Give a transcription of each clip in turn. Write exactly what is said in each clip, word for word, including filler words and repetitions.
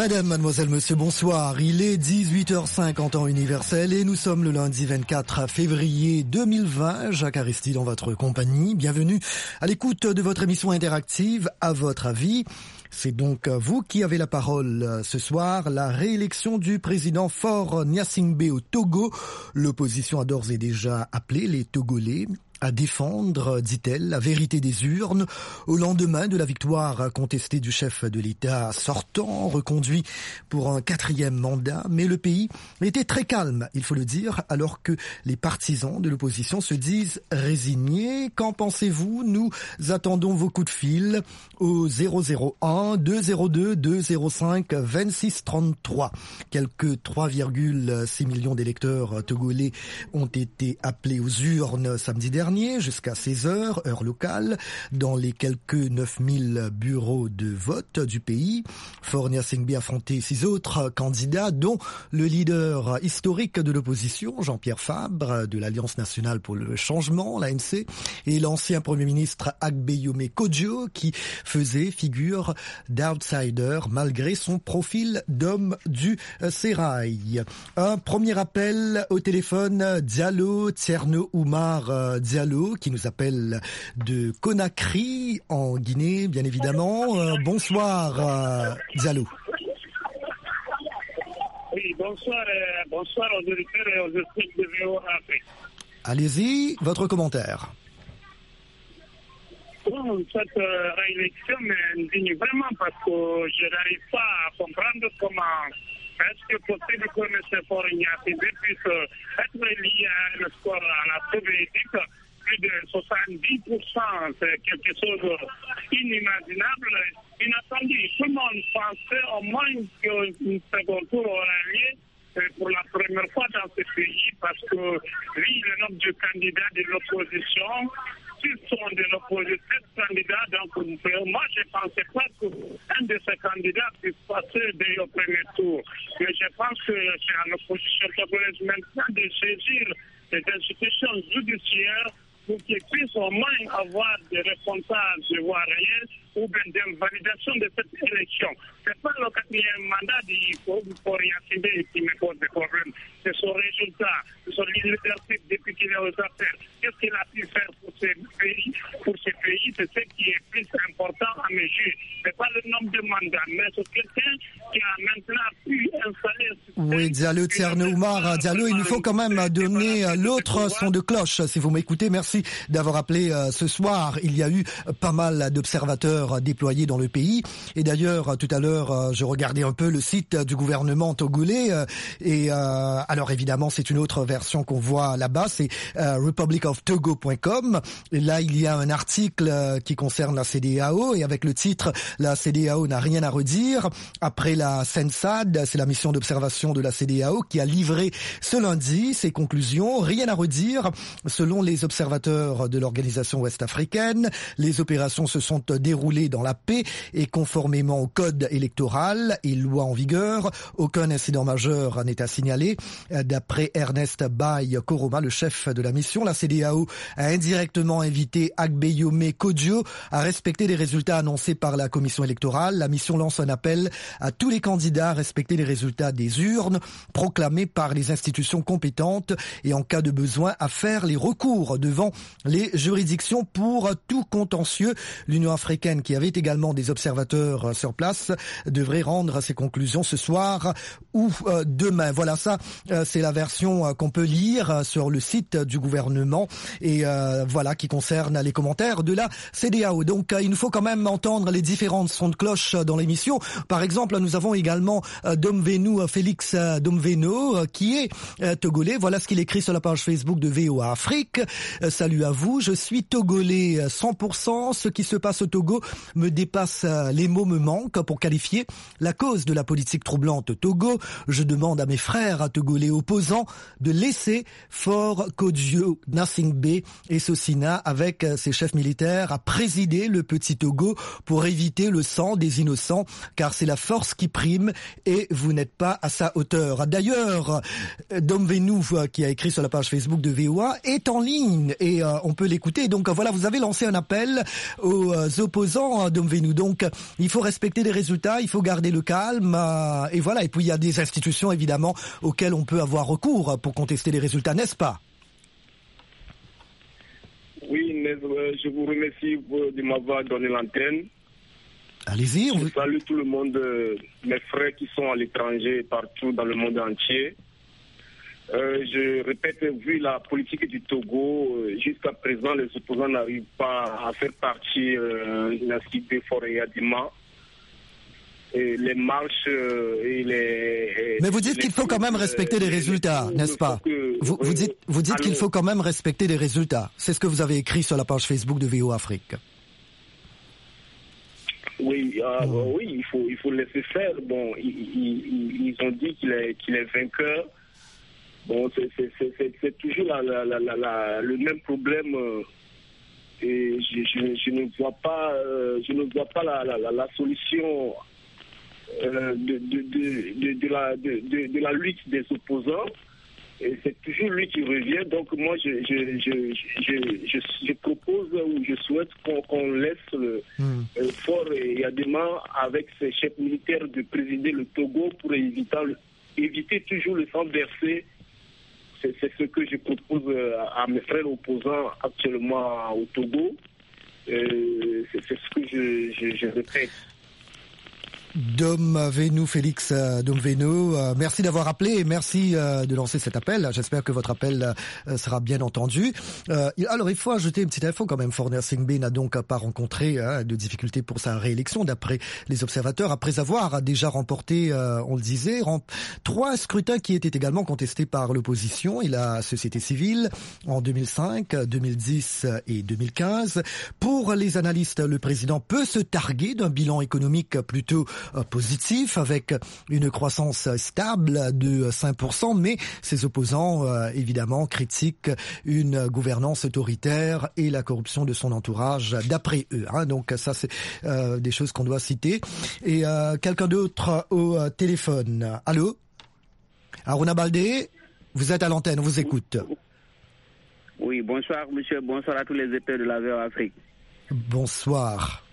Madame, mademoiselle, monsieur, bonsoir. Il est dix-huit heures cinq en temps universel et nous sommes le lundi vingt-quatre février deux mille vingt. Jacques Aristide en votre compagnie. Bienvenue à l'écoute de votre émission interactive À votre avis. C'est donc vous qui avez la parole ce soir. La réélection du président Faure Gnassingbé au Togo. L'opposition a d'ores et déjà appelé les Togolais à défendre, dit-elle, la vérité des urnes au lendemain de la victoire contestée du chef de l'État sortant, reconduit pour un quatrième mandat. Mais le pays était très calme, il faut le dire, alors que les partisans de l'opposition se disent résignés. Qu'en pensez-vous? Nous attendons vos coups de fil au zéro zéro un deux zéro deux deux zéro cinq vingt-six trente-trois. Quelques trois virgule six millions d'électeurs togolais ont été appelés aux urnes samedi dernier, jusqu'à seize heures, heure locale, dans les quelques neuf mille bureaux de vote du pays. Faure Gnassingbé a affronté six autres candidats, dont le leader historique de l'opposition, Jean-Pierre Fabre, de l'Alliance nationale pour le changement, l'A N C, et l'ancien Premier ministre Agbeyome Kodjo, qui faisait figure d'outsider malgré son profil d'homme du sérail. Un premier appel au téléphone, Diallo, Thierno Oumar Diallo, qui nous appelle de Conakry, en Guinée, bien évidemment. Euh, bonsoir, euh, Diallo. Oui, bonsoir, euh, bonsoir aux auditeurs et aux auditeurs de V O A Afrique. Allez-y, votre commentaire. Bon, cette euh, réélection m'indigne vraiment parce que je n'arrive pas à comprendre comment est-ce que possible que M. Faure Gnassingbé puisse être lié à un score à la soviétique. Plus de soixante-dix pour cent, c'est quelque chose d'inimaginable, inattendu. Tout le monde pensait au moins qu'un second tour aurait lieu pour la première fois dans ce pays, parce que lui, le nombre de candidats de l'opposition, ils sont de l'opposition, sept candidats, donc moi je ne pensais pas qu'un de ces candidats puisse passer dès le premier tour. Mais je pense que c'est à l'opposition togolaise maintenant de saisir les institutions judiciaires pour qu'ils puissent au moins avoir des responsables de voie réelle ou bien de validation de cette élection. Ce n'est pas le quatrième mandat du Faure Gnassingbé qui me pose des problèmes. C'est son résultat, son leadership depuis qu'il est aux affaires. Qu'est-ce qu'il a pu faire pour ce pays? Pour ce pays, c'est ce qui est plus important à mes yeux. Ce n'est pas le nombre de mandats, mais c'est quelqu'un qui a maintenant pu installer... Oui, Diallo, Thierno Oumar Diallo, il nous faut quand même donner l'autre son de cloche, si vous m'écoutez. Merci d'avoir appelé ce soir. Il y a eu pas mal d'observateurs déployés dans le pays. Et d'ailleurs, tout à l'heure, je regardais un peu le site du gouvernement togolais. Et euh, alors évidemment, c'est une autre version qu'on voit là-bas. C'est euh, republic of togo point com. Et là, il y a un article qui concerne la C D A O. Et avec le titre « La C D A O n'a rien à redire ». Après la CENSAD, c'est la mission d'observation de la C D A O qui a livré ce lundi ses conclusions. Rien à redire. Selon les observateurs de l'organisation ouest-africaine, les opérations se sont déroulées dans la paix et conformément au code électoral et lois en vigueur. Aucun incident majeur n'est à signaler. D'après Ernest Baye Koroma, le chef de la mission, la C D A O a indirectement invité Agbeyome Kodjo à respecter les résultats annoncés par la commission électorale. La mission lance un appel à tous les candidats à respecter les résultats des urnes proclamés par les institutions compétentes et en cas de besoin à faire les recours devant les juridictions pour tout contentieux. L'Union africaine, qui avait également des observateurs sur place, devrait rendre ses conclusions ce soir ou euh, demain. Voilà, ça, euh, c'est la version euh, qu'on peut lire sur le site du gouvernement et euh, voilà, qui concerne les commentaires de la C D A O. Donc, euh, il nous faut quand même entendre les différentes sons de cloche dans l'émission. Par exemple, nous avons également euh, Domvenu, Félix euh, Domveno, euh, qui est euh, togolais. Voilà ce qu'il écrit sur la page Facebook de V O A Afrique. Euh, salut à vous, je suis togolais cent pour cent. Ce qui se passe au Togo me dépasse, les mots me manquent pour qualifier la cause de la politique troublante au Togo. Je demande à mes frères togolais opposants de laisser Faure Gnassingbé et Sosina avec ses chefs militaires à présider le petit Togo pour éviter le sang des innocents, car c'est la force qui prime et vous n'êtes pas à sa la hauteur. D'ailleurs, Dom Venou, qui a écrit sur la page Facebook de V O A, est en ligne et euh, on peut l'écouter. Donc voilà, vous avez lancé un appel aux opposants, Dom Venou. Donc il faut respecter les résultats, il faut garder le calme euh, et voilà. Et puis il y a des institutions évidemment auxquelles on peut avoir recours pour contester les résultats, n'est-ce pas? Oui, mais, euh, je vous remercie de m'avoir donné l'antenne. Allez-y. Je vous... salue tout le monde, euh, mes frères qui sont à l'étranger, partout dans le monde entier. Euh, je répète, vu la politique du Togo, euh, jusqu'à présent, les opposants n'arrivent pas à faire partie euh, de la cité Foréadima. Et les marches euh, et les... Mais vous dites qu'il faut quand même respecter les résultats, n'est-ce pas? Vous, vous dites, vous dites qu'il faut quand même respecter les résultats. C'est ce que vous avez écrit sur la page Facebook de V O A Afrique. Oui, euh, mmh. oui, il faut, il faut laisser faire. Bon, ils, ils, ils ont dit qu'il est, qu'il est vainqueur. Bon, c'est, c'est, c'est, c'est toujours la, la, la, la, la, le même problème. Et je, je, je ne vois pas, euh, je ne vois pas la, la, la, la solution euh, de, de, de, de, de, la, de, de, de la lutte des opposants. Et c'est toujours lui qui revient. Donc moi, je, je, je, je, je, je propose ou je souhaite qu'on, qu'on laisse le mm. euh, Fort Yadema avec ses chefs militaires de présider le Togo pour éviter, éviter toujours le sang versé. C'est, c'est ce que je propose à mes frères opposants actuellement au Togo. Euh, c'est, c'est ce que je, je, je répète. Dom Venou, Félix Dom Venou, euh, merci d'avoir appelé et merci euh, de lancer cet appel. J'espère que votre appel euh, sera bien entendu. Euh, alors, il faut ajouter une petite info quand même. Forner Singbe n'a donc pas rencontré hein, de difficultés pour sa réélection, d'après les observateurs, après avoir déjà remporté, euh, on le disait, rem- trois scrutins qui étaient également contestés par l'opposition et la société civile en deux mille cinq, deux mille dix et deux mille quinze. Pour les analystes, le président peut se targuer d'un bilan économique plutôt positif avec une croissance stable de cinq pour cent, mais ses opposants euh, évidemment critiquent une gouvernance autoritaire et la corruption de son entourage d'après eux. Hein. Donc ça c'est euh, des choses qu'on doit citer. Et euh, quelqu'un d'autre au euh, téléphone. Allô, Aruna Baldé, vous êtes à l'antenne, on vous écoute. Oui, bonsoir monsieur, bonsoir à tous les éditeurs de la V O A Afrique. Bonsoir.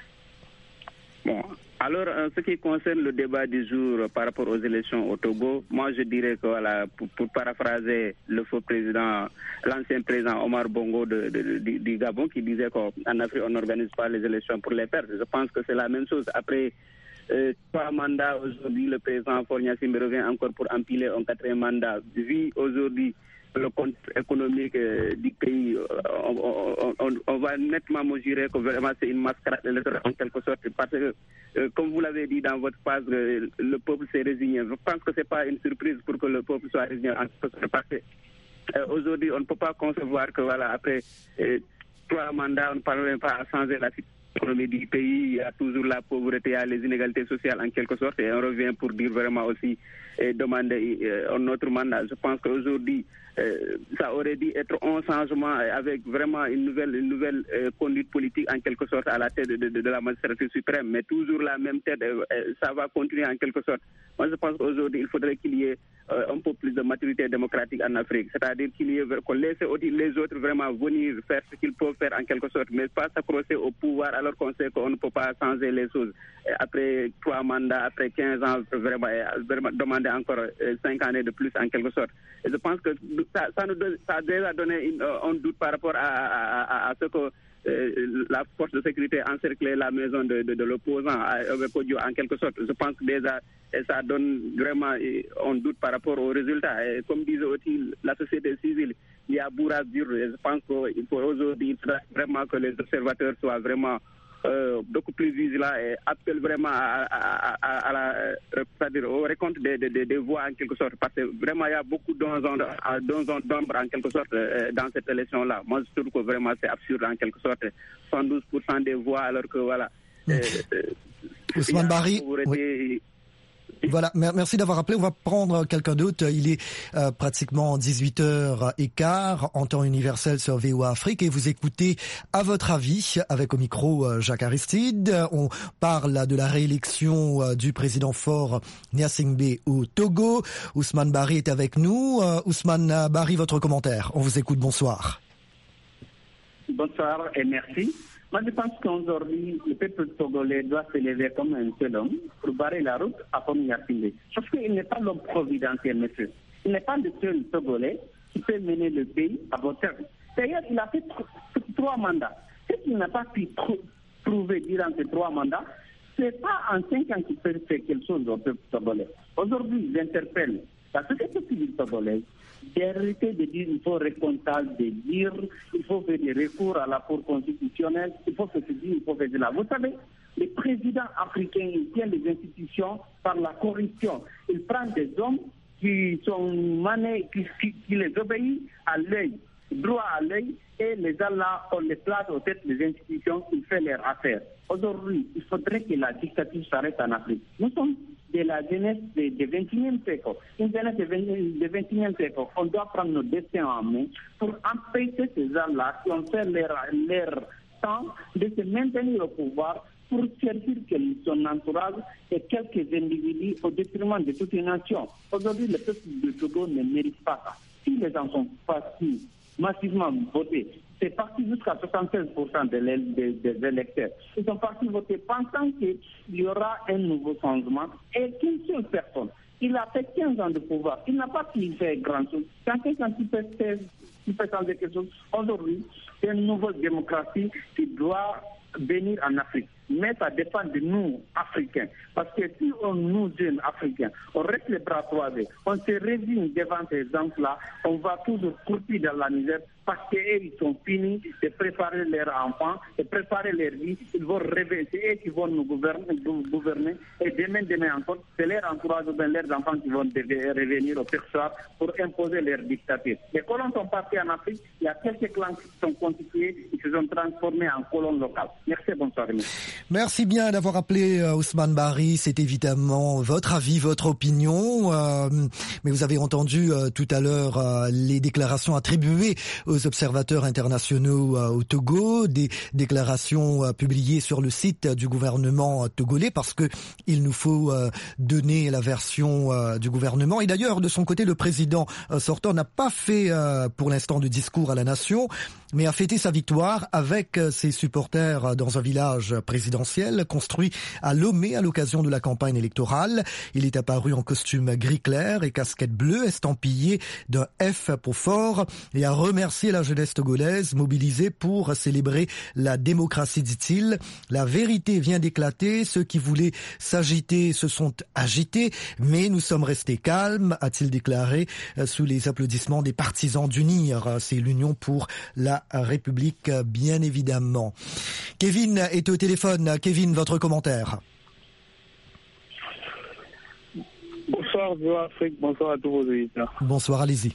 Bon. Alors, en ce qui concerne le débat du jour par rapport aux élections au Togo, moi je dirais que voilà, pour, pour paraphraser le faux président, l'ancien président Omar Bongo de, de, de, de, du Gabon qui disait qu'en Afrique on n'organise pas les élections pour les perdre. Je pense que c'est la même chose. Après euh, trois mandats, aujourd'hui le président Fornia-Simbe revient encore pour empiler un quatrième mandat. Vu aujourd'hui le contexte économique euh, du pays, euh, on, on, on, on va nettement mesurer que vraiment c'est une mascarade électorale en quelque sorte, parce que, euh, comme vous l'avez dit dans votre phrase, euh, le peuple s'est résigné. Je pense que c'est pas une surprise pour que le peuple soit résigné en quelque sorte, parce que euh, aujourd'hui, on ne peut pas concevoir que voilà, après euh, trois mandats, on ne parvient pas à changer la situation. L'économie du pays, il y a toujours la pauvreté, il y a les inégalités sociales en quelque sorte, et on revient pour dire vraiment aussi et demander euh, un autre mandat. Je pense qu'aujourd'hui, euh, ça aurait dû être un changement avec vraiment une nouvelle, une nouvelle euh, conduite politique en quelque sorte à la tête de, de, de la magistrature suprême, mais toujours la même tête, euh, ça va continuer en quelque sorte. Moi, je pense qu'aujourd'hui, il faudrait qu'il y ait euh, un peu plus de maturité démocratique en Afrique, c'est-à-dire qu'il y ait, qu'on laisse les autres vraiment venir faire ce qu'ils peuvent faire en quelque sorte, mais pas s'accrocher au pouvoir alors qu'on sait qu'on ne peut pas changer les choses. Après trois mandats, après quinze ans, vraiment, vraiment demander encore cinq années de plus en quelque sorte. Et je pense que ça, ça, nous donne, ça a déjà donné une, un doute par rapport à, à, à, à ce que euh, la force de sécurité encerclait la maison de, de, de l'opposant avec Odio en quelque sorte. Je pense que déjà ça donne vraiment un doute par rapport aux résultats. Et comme disait aussi la société civile, il y a bourre à dire. Je pense qu'il faut aujourd'hui vraiment que les observateurs soient vraiment Euh, beaucoup plus vigilant et appelle vraiment à, à, à, à la, c'est-à-dire au récompte des, des, des voix en quelque sorte, parce que vraiment il y a beaucoup d'ombre en quelque sorte euh, dans cette élection-là. Moi je trouve que vraiment c'est absurde en quelque sorte, soixante-douze pour cent des voix alors que voilà. Euh, Ousmane Bari, oui. Voilà, merci d'avoir appelé. On va prendre quelqu'un d'autre. Il est euh, pratiquement dix-huit heures quinze en temps universel sur V O A Afrique et vous écoutez À votre avis avec au micro euh, Jacques Aristide. On parle de la réélection euh, du président Faure Gnassingbé au Togo. Ousmane Bari est avec nous. Euh, Ousmane Bari, votre commentaire. On vous écoute. Bonsoir. Bonsoir et merci. Moi, je pense qu'aujourd'hui, le peuple togolais doit se lever comme un seul homme pour barrer la route à Faure Gnassingbé. Sauf qu'il n'est pas l'homme providentiel, monsieur. Il n'est pas le seul Togolais qui peut mener le pays à bon terme. D'ailleurs, il a fait trois mandats. Ce qu'il n'a pas pu prouver durant ces trois mandats, ce n'est pas en cinq ans qu'il peut faire quelque chose au peuple togolais. Aujourd'hui, j'interpelle la société civile togolaise d'arrêter de dire qu'il faut réconcilier, de dire il faut faire des recours à la Cour constitutionnelle, il faut faire ceci, il faut faire cela. Vous savez, les présidents africains, ils tiennent les institutions par la corruption. Ils prennent des hommes qui sont manés, qui, qui, qui les obéissent à l'œil, droit à l'œil, et les Allah, on les place aux têtes des institutions, ils font leurs affaires. Aujourd'hui, il faudrait que la dictature s'arrête en Afrique. Nous sommes de la jeunesse du vingt et unième siècle. Une jeunesse du vingt et unième siècle, on doit prendre nos destins en main pour empêcher ces gens-là qui ont fait leur, leur temps de se maintenir au pouvoir pour servir son entourage et quelques individus au détriment de toute une nation. Aujourd'hui, le peuple de Togo ne mérite pas ça. Si les gens sont partis massivement voter, c'est parti jusqu'à soixante-seize pour cent des, des, des électeurs. Ils sont partis voter pensant qu'il y aura un nouveau changement et qu'une seule personne. Il a fait quinze ans de pouvoir. Il n'a pas pu faire grand-chose. Quand quelqu'un qui peut, qui peut changer quelque chose, aujourd'hui, c'est une nouvelle démocratie qui doit venir en Afrique. Mais ça dépend de nous, Africains. Parce que si on, nous, jeunes Africains, on reste les bras croisés, on se résigne devant ces gens-là, on va toujours couper dans la misère parce qu'eux, ils sont finis de préparer leurs enfants, de préparer leur vie. Ils vont rêver, c'est eux qui vont nous gouverner, nous gouverner. Et demain, demain encore, c'est leur entourage ou bien leurs enfants qui vont revenir au perchoir pour imposer leur dictature. Les colons sont partis en Afrique, il y a quelques clans qui sont constitués, ils se sont transformés en colons locaux. Merci, bonsoir. Merci bien d'avoir appelé euh, Ousmane Bari. C'est évidemment votre avis, votre opinion. Euh, mais vous avez entendu euh, tout à l'heure euh, les déclarations attribuées aux observateurs internationaux euh, au Togo, des déclarations euh, publiées sur le site du gouvernement euh, togolais, parce que il nous faut euh, donner la version euh, du gouvernement. Et d'ailleurs, de son côté, le président euh, sortant n'a pas fait euh, pour l'instant de discours à la nation, mais a fêté sa victoire avec euh, ses supporters euh, dans un village présidentiel construit à Lomé à l'occasion de la campagne électorale. Il est apparu en costume gris clair et casquette bleue estampillée d'un F pour fort et a remercié la jeunesse togolaise mobilisée pour célébrer la démocratie, dit-il. La vérité vient d'éclater. Ceux qui voulaient s'agiter se sont agités, mais nous sommes restés calmes, a-t-il déclaré sous les applaudissements des partisans d'Unir. C'est l'Union pour la République, bien évidemment. Kevin est au téléphone. Kevin, votre commentaire. Bonsoir, V O A Afrique. Bonsoir à tous vos auditeurs. Bonsoir, allez-y.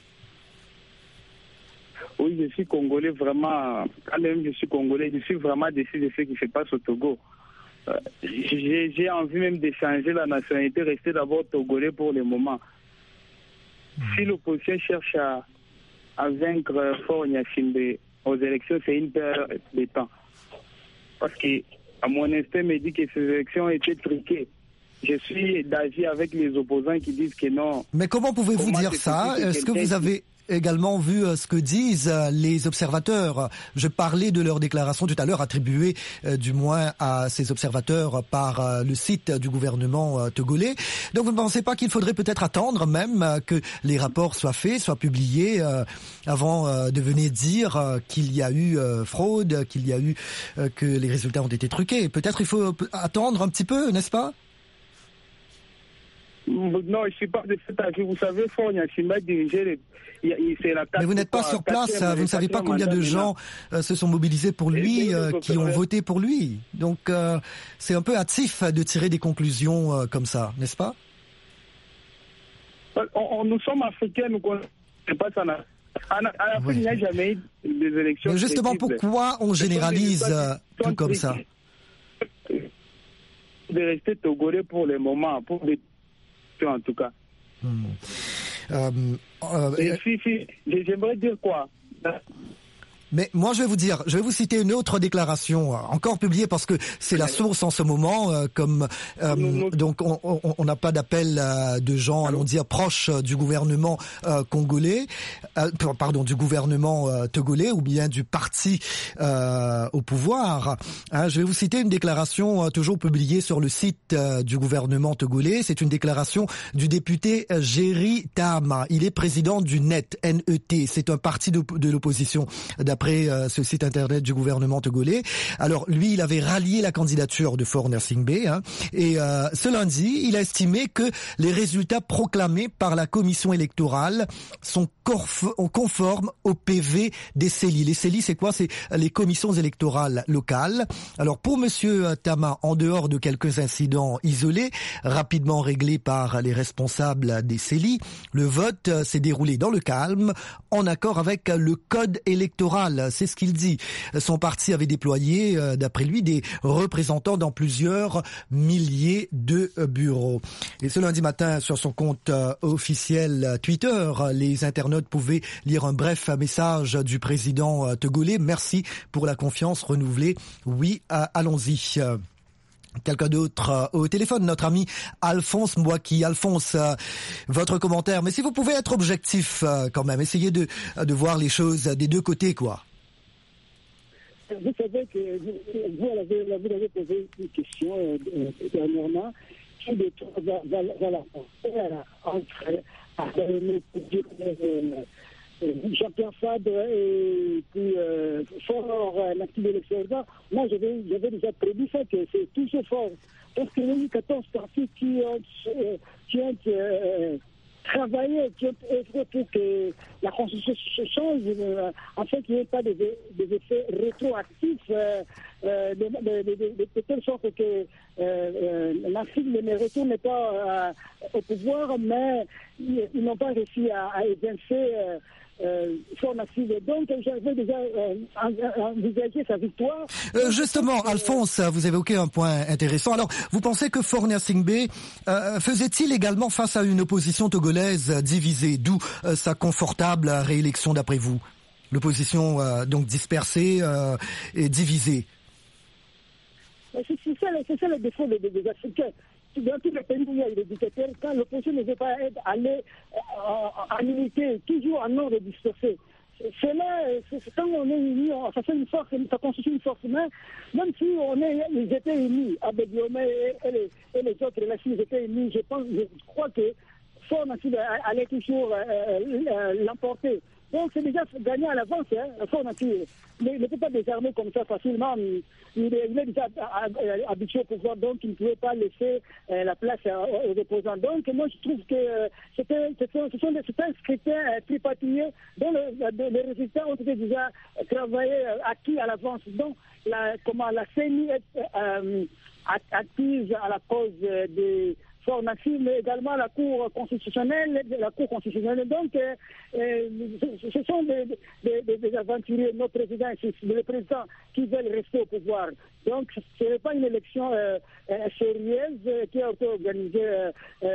Oui, je suis congolais vraiment. Quand même, je suis congolais. Je suis vraiment déçu de ce qui se passe au Togo. Euh, j'ai, j'ai envie même d'échanger la nationalité, rester d'abord togolais pour le moment. Mmh. Si l'opposition cherche à, à vaincre Faure Gnassingbé aux élections, c'est une perte de temps. Parce que, à mon instinct, me dit que ces élections ont été truquées. Je suis d'avis avec les opposants qui disent que non. Mais comment pouvez-vous dire ça? Est-ce que vous avez également vu ce que disent les observateurs? Je parlais de leur déclaration tout à l'heure, attribuée euh, du moins à ces observateurs par euh, le site du gouvernement euh, togolais. Donc vous ne pensez pas qu'il faudrait peut-être attendre même euh, que les rapports soient faits, soient publiés euh, avant euh, de venir dire euh, qu'il y a eu euh, fraude, qu'il y a eu euh, que les résultats ont été truqués? Peut-être il faut attendre un petit peu, n'est-ce pas? Non, je ne suis pas de cet avis. Vous savez, Faure Gnassingbé dirigeait c'est la Mais vous n'êtes pas sur place, vous ne savez pas combien de gens euh, se sont mobilisés pour lui, euh, qui ont voté pour lui. Donc euh, c'est un peu hâtif de tirer des conclusions euh, comme ça, n'est-ce pas? on, on, Nous sommes africains, nous ne connaissons pas ça. En Afrique, oui. Il n'y a jamais eu des élections. Mais justement, précises. Pourquoi on généralise euh, tout comme ça? De rester togolais pour le moment, pour les question en tout cas. Mmh. Euh, euh, Et si, si, j'aimerais dire quoi? Mais moi, je vais vous dire, je vais vous citer une autre déclaration, euh, encore publiée parce que c'est la source en ce moment, euh, comme euh, donc on n'a pas d'appel euh, de gens, allons dire, proches euh, du gouvernement euh, congolais, euh, pardon, du gouvernement euh, togolais ou bien du parti euh, au pouvoir. Hein, je vais vous citer une déclaration euh, toujours publiée sur le site euh, du gouvernement togolais. C'est une déclaration du député euh, Géry Tahama. Il est président du N E T, N E T. C'est un parti de, de l'opposition d'après euh, ce site internet du gouvernement togolais. Alors lui, il avait rallié la candidature de Faure Gnassingbé, hein, et euh, ce lundi, il a estimé que les résultats proclamés par la commission électorale sont conformes au P V des C E L I. Les C E L I, c'est quoi? C'est les commissions électorales locales. Alors pour Monsieur Tahama, en dehors de quelques incidents isolés, rapidement réglés par les responsables des C E L I, le vote s'est déroulé dans le calme, en accord avec le code électoral. C'est ce qu'il dit. Son parti avait déployé, d'après lui, des représentants dans plusieurs milliers de bureaux. Et ce lundi matin, sur son compte officiel Twitter, les internautes pouvaient lire un bref message du président togolais. Merci pour la confiance renouvelée. Oui, allons-y. Quelqu'un d'autre au téléphone, notre ami Alphonse Mbouaki. Alphonse, euh, votre commentaire, mais si vous pouvez être objectif euh, quand même, essayez de, de voir les choses des deux côtés, quoi. Vous savez que vous, vous, avez, vous avez posé une question euh, dernièrement qui de va, va, va la frontière entre Jean-Pierre Fabre et puis euh, Faure, l'actif de l'extérieur. Moi, j'avais, j'avais déjà prédit ça, que c'est toujours fort. Parce qu'il y a eu quatorze partis qui ont, euh, qui ont euh, travaillé, qui ont œuvré pour que la Constitution change, euh, afin qu'il n'y ait pas des, des effets rétroactifs, euh, euh, de, de, de, de, de telle sorte que euh, euh, l'Afrique ne retourne pas euh, au pouvoir, mais ils, ils n'ont pas réussi à, à évincer euh, Euh, donc j'avais déjà euh, envisagé sa victoire. Euh, justement, Alphonse, vous évoquez un point intéressant. Alors, vous pensez que Faure Gnassingbé euh, faisait-il également face à une opposition togolaise divisée, d'où euh, sa confortable réélection d'après vous? L'opposition euh, donc dispersée euh, et divisée. C'est, c'est, ça, c'est ça le défaut des, des Africains. Dans tous les pays où il y a des dictateurs, quand l'opposition ne veut pas être allée en, en unité, toujours en ordre dispersé. C'est là, c'est, quand on est unis, ça fait une force, ça constitue une force, mais même si on est, ils étaient unis, Abediomé et, et, les, et les autres, là, s'ils étaient unis, je pense, je crois que Faure Gnassingbé allait toujours euh, euh, l'emporter. Donc c'est déjà gagné à l'avance, hein, Faure Gnassingbé. Mais il ne peut pas désarmer comme ça facilement. Il est, il est déjà habitué au pouvoir, donc il ne pouvait pas laisser euh, la place aux opposants. Donc moi je trouve que euh, c'était, c'était, c'était un scrutin euh, tripatouillé dont le, le, les résultats ont été déjà travaillés, euh, acquis à l'avance. Donc la, comment, la C E N I est euh, active à la cause euh, des Faure Gnassingbé, mais également la Cour constitutionnelle, la Cour constitutionnelle. Donc, euh, euh, ce sont des, des, des aventuriers, nos présidents, les présidents qui veulent rester au pouvoir. Donc, ce n'est pas une élection euh, euh, sérieuse euh, qui a été organisée euh,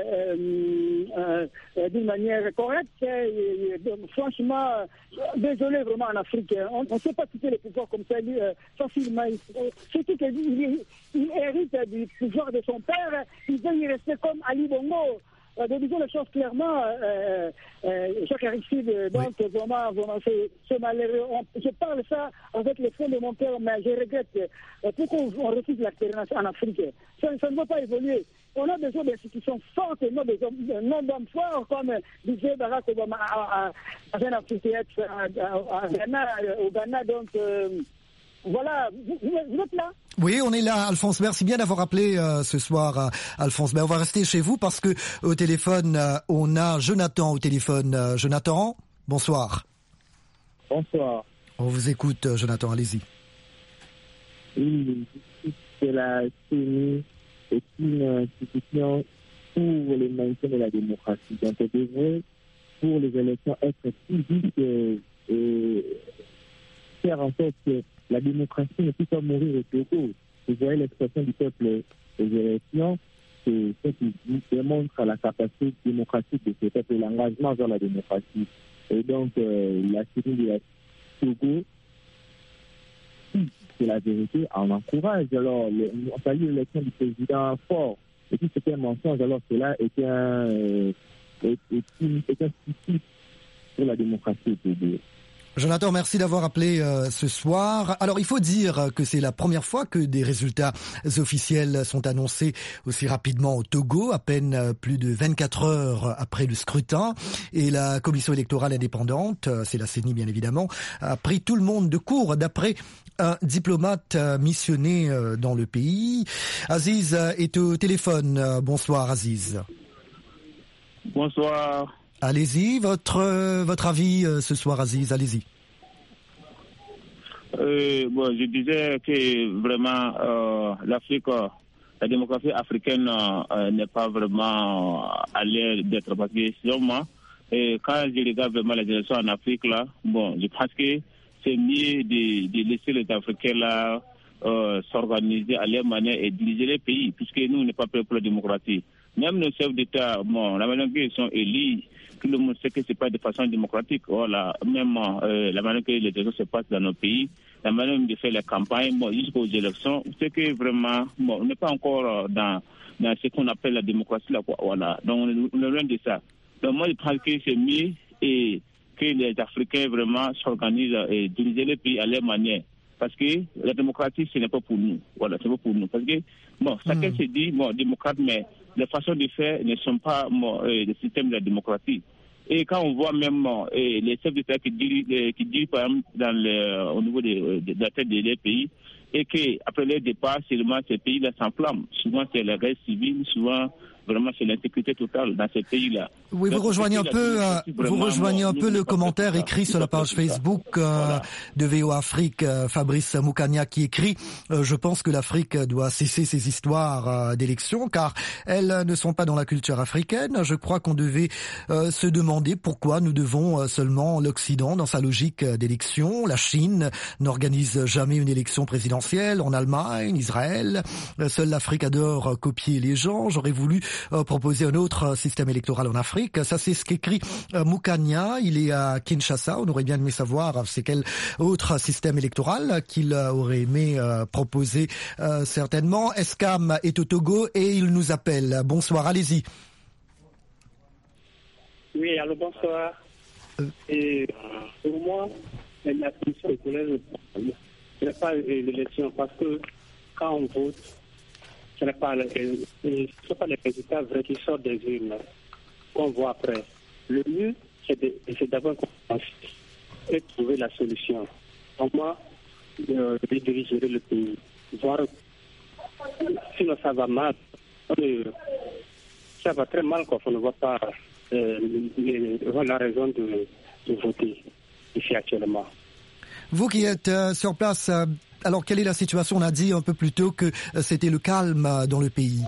euh, euh, d'une manière correcte. Et, donc, franchement, désolé vraiment en Afrique, on ne sait pas quitter le pouvoir comme ça euh, facilement. Surtout qu'il il, il hérite du pouvoir de son père, il veut y rester comme Ali Bongo. Euh, de disons les choses clairement, euh, euh, Jacques Aristide, donc oui. vraiment, vraiment c'est, c'est malheureux. On, je parle ça avec le fond de mon cœur, mais je regrette euh, pourquoi on refuse l'expérience en Afrique. Ça, ça ne va pas évoluer. On a besoin d'institutions fortes et non des hommes, non d'hommes forts, comme disait Barack Obama à, à, à un amphithéâtre à Ghana, au Ghana. Donc, euh, voilà, vous, vous êtes là? Oui, on est là, Alphonse. Merci bien d'avoir appelé euh, ce soir, euh, Alphonse. Ben, on va rester chez vous parce que au téléphone, euh, on a Jonathan au téléphone. Euh, Jonathan, bonsoir. Bonsoir. On vous écoute, Jonathan, allez-y. Oui, c'est la C E N I est une institution pour le maintien de la démocratie. Donc, elle devrait, pour les élections, être publique et, et faire en sorte que la démocratie ne puisse pas mourir au Togo. Vous voyez l'expression du peuple aux élections. c'est ce qui démontre la capacité démocratique de ce peuple et l'engagement vers la démocratie. Et donc, euh, la C E N I de la Togo, c'est la vérité, on encourage. Alors, le, on a eu l'élection du président fort. Et puis, c'était un mensonge. Alors, cela était un, euh, est, est, est un souci pour la démocratie au Togo. Jonathan, merci d'avoir appelé euh, ce soir. Alors, il faut dire que c'est la première fois que des résultats officiels sont annoncés aussi rapidement au Togo, à peine euh, plus de vingt-quatre heures après le scrutin. Et la commission électorale indépendante, euh, c'est la C E N I bien évidemment, a pris tout le monde de court d'après un diplomate euh, missionné euh, dans le pays. Aziz euh, est au téléphone. Euh, bonsoir Aziz. Bonsoir. Allez-y, votre euh, votre avis euh, ce soir, Aziz, allez-y. Euh, bon, je disais que vraiment euh, l'Afrique, euh, la démocratie africaine euh, n'est pas vraiment à l'air d'être parce que selon moi, et quand je regarde vraiment les élections en Afrique là, bon, je pense que c'est mieux de, de laisser les Africains là euh, s'organiser à leur manière et diriger les pays, puisque nous n'est pas prêts pour la démocratie. Même nos chefs d'État, bon, la manière qu'ils sont élus, tout le monde sait que c'est pas de façon démocratique. Voilà, même euh, la manière que les élections se passent dans nos pays, la manière de faire les campagnes, bon, jusqu'aux élections, c'est que vraiment, bon, on n'est pas encore dans, dans ce qu'on appelle la démocratie là, quoi. Voilà. Donc on est loin de ça. Donc moi je pense que c'est mieux et que les Africains vraiment s'organisent et dirigent les pays à leur manière. Parce que la démocratie, ce n'est pas pour nous. Voilà, c'est pas pour nous. Parce que, bon, chacun mmh. se dit, bon, démocrate, mais les façons de faire ne sont pas bon, euh, le système de la démocratie. Et quand on voit même euh, les chefs d'État qui dirigent, qui dirigent par exemple, dans le, au niveau de, de, de la tête des pays, et qu'après leur départ, seulement ces pays-là s'enflamment. Souvent, c'est la guerre civile, souvent, vraiment, c'est l'insécurité totale dans ces pays-là. Oui, vous rejoignez un peu, euh, vous rejoignez un peu le commentaire écrit sur la page Facebook euh, voilà. de V O Afrique, euh, Fabrice Moukania, qui écrit euh, « Je pense que l'Afrique doit cesser ses histoires euh, d'élections, car elles ne sont pas dans la culture africaine. Je crois qu'on devait euh, se demander pourquoi nous devons euh, seulement l'Occident dans sa logique d'élection. La Chine n'organise jamais une élection présidentielle, en Allemagne, Israël. Euh, seule l'Afrique adore euh, copier les gens. J'aurais voulu euh, proposer un autre euh, système électoral en Afrique. » Ça, c'est ce qu'écrit euh, Moukania. Il est à Kinshasa. On aurait bien aimé savoir c'est quel autre système électoral qu'il euh, aurait aimé euh, proposer euh, certainement. Escam est au Togo et il nous appelle. Bonsoir, allez-y. Oui, allô, bonsoir. Euh... Et pour moi, la commission électorale, ce n'est pas l'élection parce que quand on vote, ce n'est pas, ce pas les résultats vrais qui sortent des urnes qu'on voit après. Le mieux, c'est, de, c'est d'avoir confiance et trouver la solution. Pour moi, euh, de diriger le pays. Voir, sinon ça va mal. Euh, ça va très mal quand on ne voit pas euh, les, la raison de, de voter ici actuellement. Vous qui êtes euh, sur place, euh, alors quelle est la situation? On a dit un peu plus tôt que euh, c'était le calme euh, dans le pays.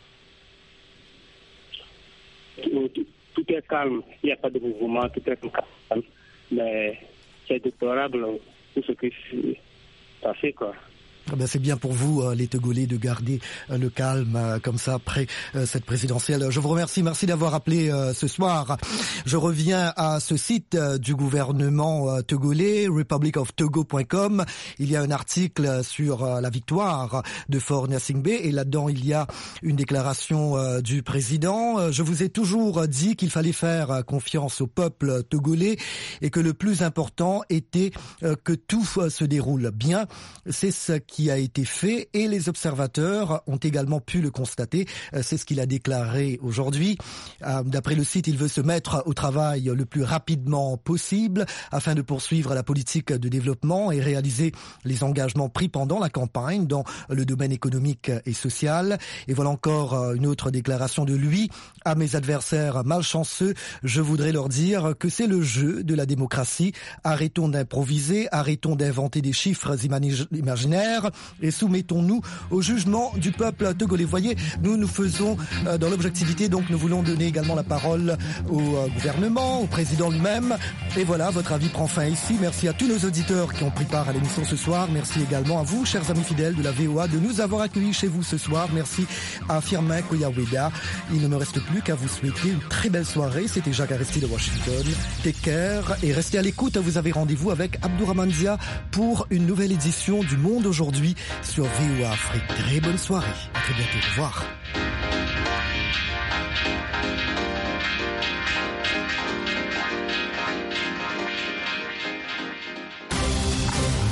Tout, tout est calme, il n'y a pas de mouvement, tout est calme, mais c'est déplorable tout ce qui s'est passé, quoi. Ah ben c'est bien pour vous, euh, les Togolais, de garder euh, le calme euh, comme ça après euh, cette présidentielle. Je vous remercie, merci d'avoir appelé euh, ce soir. Je reviens à ce site euh, du gouvernement euh, togolais, republic of togo point com. Il y a un article sur euh, la victoire de Faure Gnassingbé et là-dedans il y a une déclaration euh, du président. Euh, je vous ai toujours dit qu'il fallait faire euh, confiance au peuple togolais et que le plus important était euh, que tout euh, se déroule bien. C'est ce qui a été fait et les observateurs ont également pu le constater. C'est ce qu'il a déclaré aujourd'hui. D'après le site, il veut se mettre au travail le plus rapidement possible afin de poursuivre la politique de développement et réaliser les engagements pris pendant la campagne dans le domaine économique et social. Et voilà encore une autre déclaration de lui. À mes adversaires malchanceux, je voudrais leur dire que c'est le jeu de la démocratie. Arrêtons d'improviser, arrêtons d'inventer des chiffres imaginaires. faire et soumettons-nous au jugement du peuple togolais. Voyez, nous nous faisons euh, dans l'objectivité, donc nous voulons donner également la parole au euh, gouvernement, au président lui-même. Et voilà, votre avis prend fin ici. Merci à tous nos auditeurs qui ont pris part à l'émission ce soir. Merci également à vous, chers amis fidèles de la V O A, de nous avoir accueillis chez vous ce soir. Merci à Firmin Koyaweda. Il ne me reste plus qu'à vous souhaiter une très belle soirée. C'était Jacques Aristide de Washington. Take care et restez à l'écoute. Vous avez rendez-vous avec Abdourahmane Dia pour une nouvelle édition du Monde aujourd'hui sur V O A Afrique. Très bonne soirée. À très bientôt. Au revoir.